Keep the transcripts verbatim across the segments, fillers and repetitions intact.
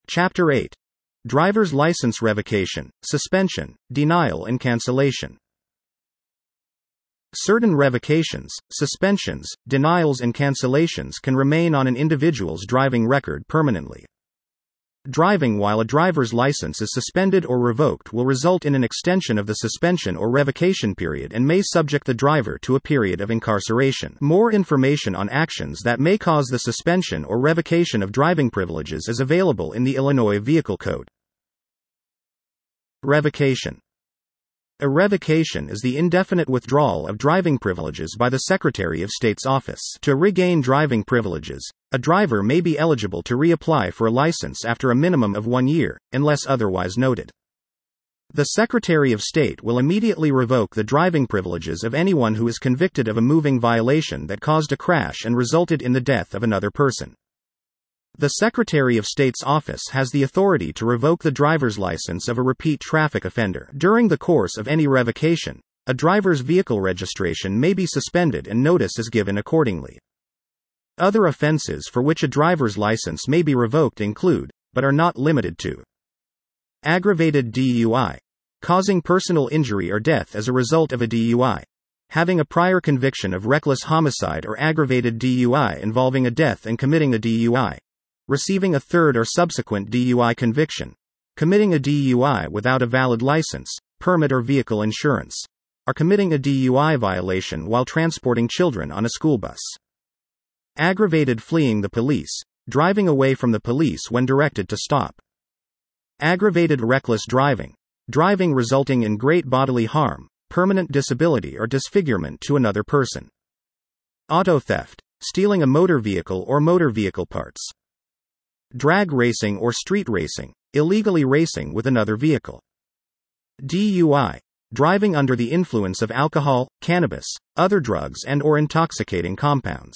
Chapter eight. Driver's License Revocation, Suspension, Denial and Cancellation. Certain revocations, suspensions, denials and cancellations can remain on an individual's driving record permanently. Driving while a driver's license is suspended or revoked will result in an extension of the suspension or revocation period and may subject the driver to a period of incarceration. More information on actions that may cause the suspension or revocation of driving privileges is available in the Illinois Vehicle Code. Revocation. A revocation is the indefinite withdrawal of driving privileges by the Secretary of State's office. To regain driving privileges, a driver may be eligible to reapply for a license after a minimum of one year, unless otherwise noted. The Secretary of State will immediately revoke the driving privileges of anyone who is convicted of a moving violation that caused a crash and resulted in the death of another person. The Secretary of State's office has the authority to revoke the driver's license of a repeat traffic offender. During the course of any revocation, a driver's vehicle registration may be suspended and notice is given accordingly. Other offenses for which a driver's license may be revoked include, but are not limited to: aggravated D U I, causing personal injury or death as a result of a D U I, having a prior conviction of reckless homicide or aggravated D U I involving a death and committing a D U I, receiving a third or subsequent D U I conviction, committing a D U I without a valid license, permit or vehicle insurance, or committing a D U I violation while transporting children on a school bus. Aggravated fleeing the police, driving away from the police when directed to stop. Aggravated reckless driving, driving resulting in great bodily harm, permanent disability or disfigurement to another person. Auto theft, stealing a motor vehicle or motor vehicle parts. Drag racing or street racing, illegally racing with another vehicle. D U I, driving under the influence of alcohol, cannabis, other drugs and or intoxicating compounds.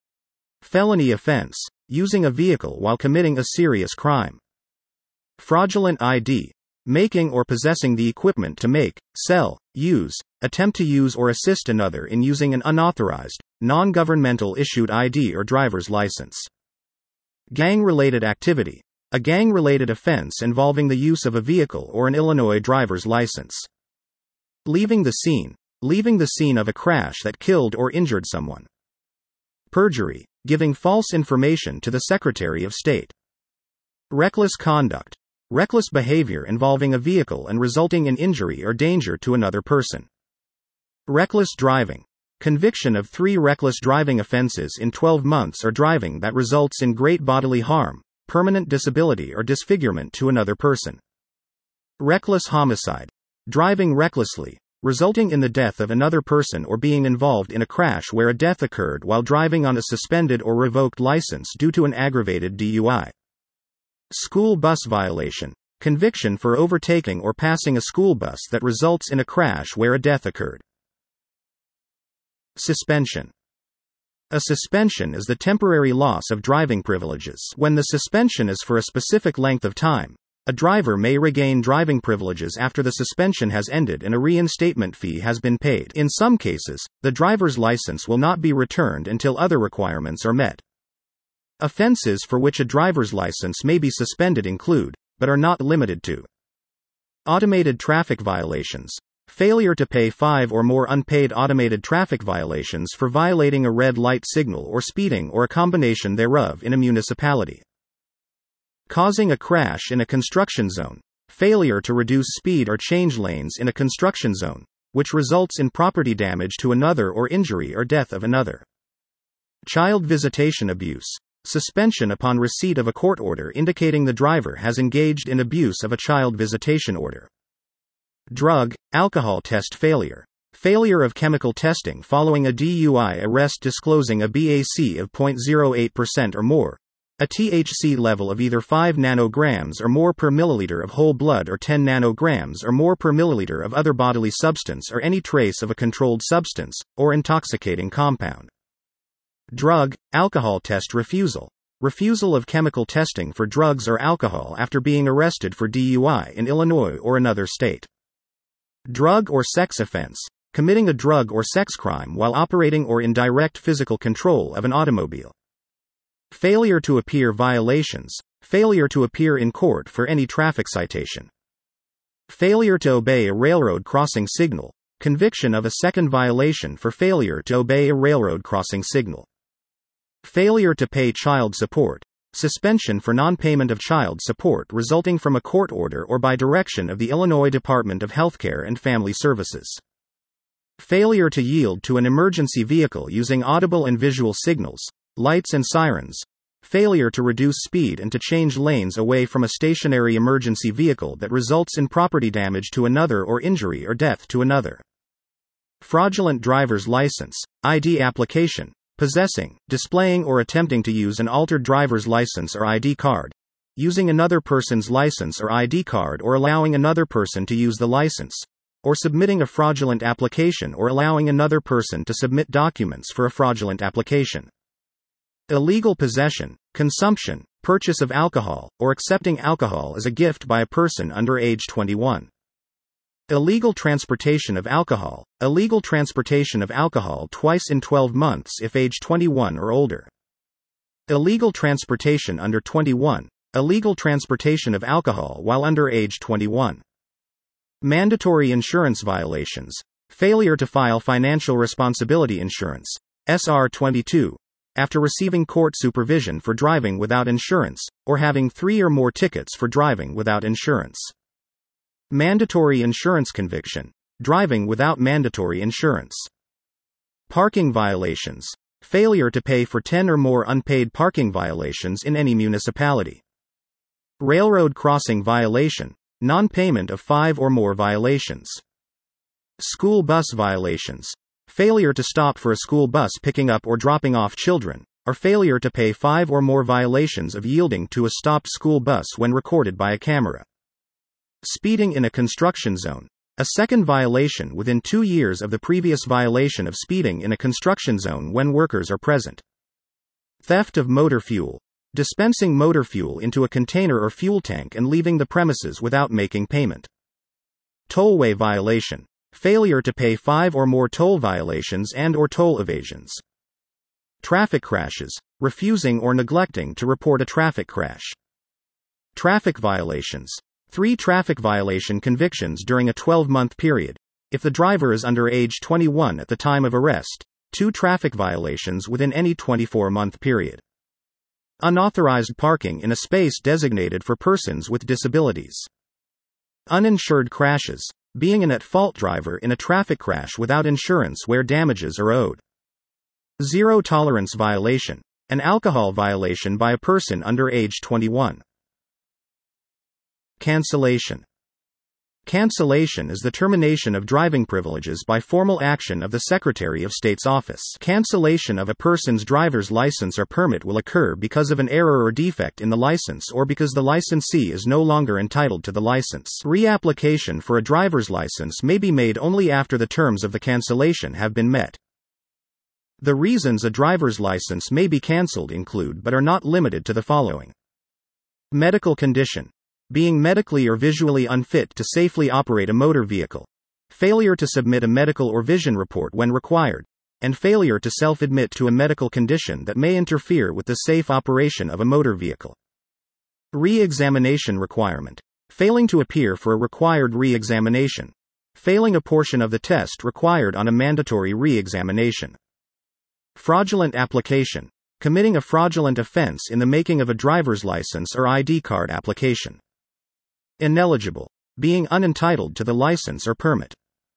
Felony offense, using a vehicle while committing a serious crime. Fraudulent I D, making or possessing the equipment to make, sell, use, attempt to use or assist another in using an unauthorized, non-governmental issued I D or driver's license. Gang-related activity, a gang-related offense involving the use of a vehicle or an Illinois driver's license. Leaving the scene, leaving the scene of a crash that killed or injured someone. Perjury, giving false information to the Secretary of State. Reckless conduct, reckless behavior involving a vehicle and resulting in injury or danger to another person. Reckless driving, conviction of three reckless driving offenses in twelve months or driving that results in great bodily harm, permanent disability or disfigurement to another person. Reckless homicide, driving recklessly, resulting in the death of another person or being involved in a crash where a death occurred while driving on a suspended or revoked license due to an aggravated D U I. School bus violation, conviction for overtaking or passing a school bus that results in a crash where a death occurred. Suspension. A suspension is the temporary loss of driving privileges. When the suspension is for a specific length of time, a driver may regain driving privileges after the suspension has ended and a reinstatement fee has been paid. In some cases, the driver's license will not be returned until other requirements are met. Offenses for which a driver's license may be suspended include, but are not limited to: automated traffic violations, failure to pay five or more unpaid automated traffic violations for violating a red light signal or speeding or a combination thereof in a municipality. Causing a crash in a construction zone, failure to reduce speed or change lanes in a construction zone, which results in property damage to another or injury or death of another. Child visitation abuse, suspension upon receipt of a court order indicating the driver has engaged in abuse of a child visitation order. Drug, alcohol test failure, failure of chemical testing following a D U I arrest disclosing a B A C of zero point zero eight percent or more, a T H C level of either five nanograms or more per milliliter of whole blood or ten nanograms or more per milliliter of other bodily substance or any trace of a controlled substance, or intoxicating compound. Drug, alcohol test refusal, refusal of chemical testing for drugs or alcohol after being arrested for D U I in Illinois or another state. Drug or sex offense, committing a drug or sex crime while operating or in direct physical control of an automobile. Failure to appear violations, Failure to appear in court for any traffic citation. Failure to obey a railroad crossing signal. Conviction of a second violation for failure to obey a railroad crossing signal. Failure to pay child support. Suspension for non-payment of child support resulting from a court order or by direction of the Illinois Department of Healthcare and Family Services. Failure to yield to an emergency vehicle using audible and visual signals, lights and sirens. Failure to reduce speed and to change lanes away from a stationary emergency vehicle that results in property damage to another or injury or death to another. Fraudulent driver's license, I D application. Possessing, displaying or attempting to use an altered driver's license or I D card. Using another person's license or I D card or allowing another person to use the license. Or submitting a fraudulent application or allowing another person to submit documents for a fraudulent application. Illegal possession, consumption, purchase of alcohol, or accepting alcohol as a gift by a person under age twenty-one. Illegal transportation of alcohol, illegal transportation of alcohol twice in twelve months if age twenty-one or older. Illegal transportation under twenty-one, illegal transportation of alcohol while under age twenty-one. Mandatory insurance violations, failure to file financial responsibility insurance, S R twenty-two, after receiving court supervision for driving without insurance, or having three or more tickets for driving without insurance. Mandatory insurance conviction, driving without mandatory insurance. Parking violations, failure to pay for ten or more unpaid parking violations in any municipality. Railroad crossing violation, non-payment of five or more violations. School bus violations, failure to stop for a school bus picking up or dropping off children, or failure to pay five or more violations of yielding to a stopped school bus when recorded by a camera. Speeding in a construction zone, a second violation within two years of the previous violation of speeding in a construction zone when workers are present. Theft of motor fuel, dispensing motor fuel into a container or fuel tank and leaving the premises without making payment. Tollway violation, failure to pay five or more toll violations and or toll evasions. Traffic crashes, refusing or neglecting to report a traffic crash. Traffic violations, three traffic violation convictions during a twelve-month period, if the driver is under age twenty-one at the time of arrest, two traffic violations within any twenty-four-month period. Unauthorized parking in a space designated for persons with disabilities. Uninsured crashes, being an at-fault driver in a traffic crash without insurance where damages are owed. Zero tolerance violation, an alcohol violation by a person under age twenty-one. Cancellation. Cancellation is the termination of driving privileges by formal action of the Secretary of State's office. Cancellation of a person's driver's license or permit will occur because of an error or defect in the license or because the licensee is no longer entitled to the license. Reapplication for a driver's license may be made only after the terms of the cancellation have been met. The reasons a driver's license may be cancelled include but are not limited to the following. Medical condition. Being medically or visually unfit to safely operate a motor vehicle. Failure to submit a medical or vision report when required. And failure to self-admit to a medical condition that may interfere with the safe operation of a motor vehicle. Re-examination requirement. Failing to appear for a required re-examination. Failing a portion of the test required on a mandatory re-examination. Fraudulent application. Committing a fraudulent offense in the making of a driver's license or I D card application. Ineligible. Being unentitled to the license or permit.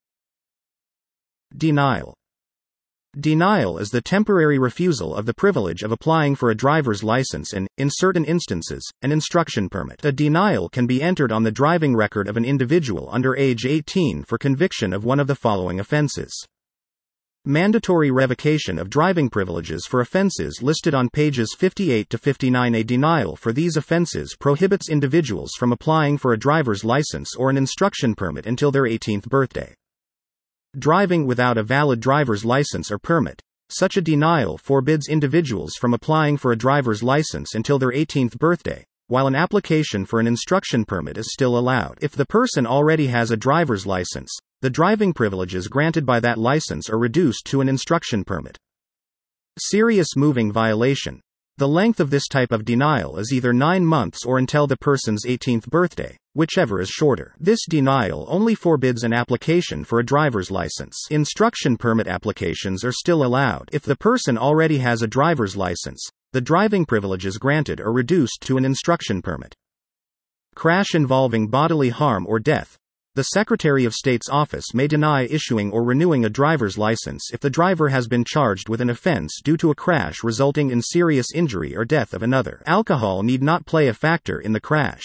Denial. Denial is the temporary refusal of the privilege of applying for a driver's license and, in certain instances, an instruction permit. A denial can be entered on the driving record of an individual under age eighteen for conviction of one of the following offenses. Mandatory revocation of driving privileges for offenses listed on pages fifty-eight to fifty-nine. A denial for these offenses prohibits individuals from applying for a driver's license or an instruction permit until their eighteenth birthday. Driving without a valid driver's license or permit. Such a denial forbids individuals from applying for a driver's license until their eighteenth birthday, while an application for an instruction permit is still allowed. If the person already has a driver's license, the driving privileges granted by that license are reduced to an instruction permit. Serious moving violation. The length of this type of denial is either nine months or until the person's eighteenth birthday, whichever is shorter. This denial only forbids an application for a driver's license. Instruction permit applications are still allowed. If the person already has a driver's license, the driving privileges granted are reduced to an instruction permit. Crash involving bodily harm or death. The Secretary of State's office may deny issuing or renewing a driver's license if the driver has been charged with an offense due to a crash resulting in serious injury or death of another. Alcohol need not play a factor in the crash.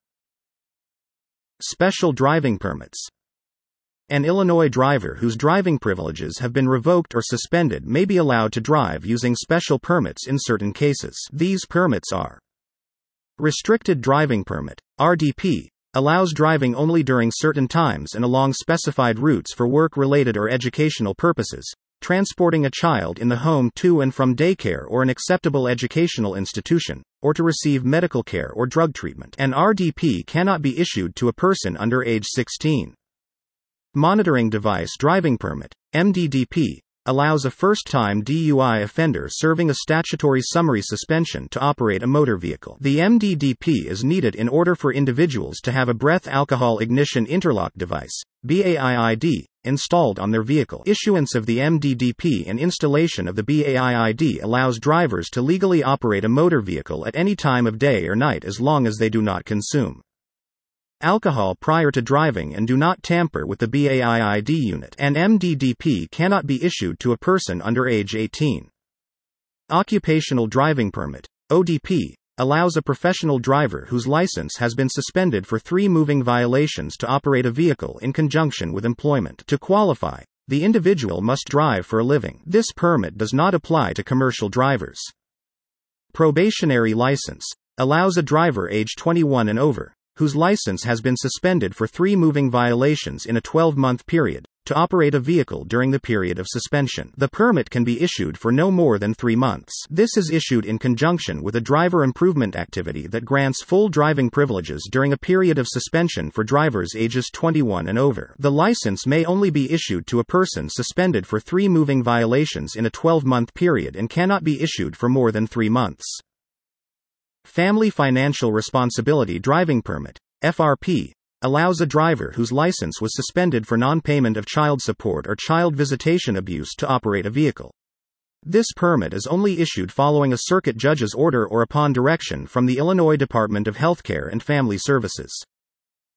Special driving permits. An Illinois driver whose driving privileges have been revoked or suspended may be allowed to drive using special permits in certain cases. These permits are: Restricted Driving Permit, R D P, allows driving only during certain times and along specified routes for work-related or educational purposes, transporting a child in the home to and from daycare or an acceptable educational institution, or to receive medical care or drug treatment. An R D P cannot be issued to a person under age sixteen. Monitoring Device Driving Permit, M D D P, allows a first-time D U I offender serving a statutory summary suspension to operate a motor vehicle. The M D D P is needed in order for individuals to have a breath alcohol ignition interlock device, B A I I D, installed on their vehicle. Issuance of the M D D P and installation of the B A I I D allows drivers to legally operate a motor vehicle at any time of day or night as long as they do not consume alcohol prior to driving and do not tamper with the B A I I D unit. An M D D P cannot be issued to a person under age eighteen. Occupational Driving Permit, O D P, allows a professional driver whose license has been suspended for three moving violations to operate a vehicle in conjunction with employment. To qualify, the individual must drive for a living. This permit does not apply to commercial drivers. Probationary License allows a driver age twenty-one and over, whose license has been suspended for three moving violations in a twelve-month period, to operate a vehicle during the period of suspension. The permit can be issued for no more than three months. This is issued in conjunction with a driver improvement activity that grants full driving privileges during a period of suspension for drivers ages twenty-one and over. The license may only be issued to a person suspended for three moving violations in a twelve-month period and cannot be issued for more than three months. Family Financial Responsibility Driving Permit, F R P, allows a driver whose license was suspended for non-payment of child support or child visitation abuse to operate a vehicle. This permit is only issued following a circuit judge's order or upon direction from the Illinois Department of Healthcare and Family Services.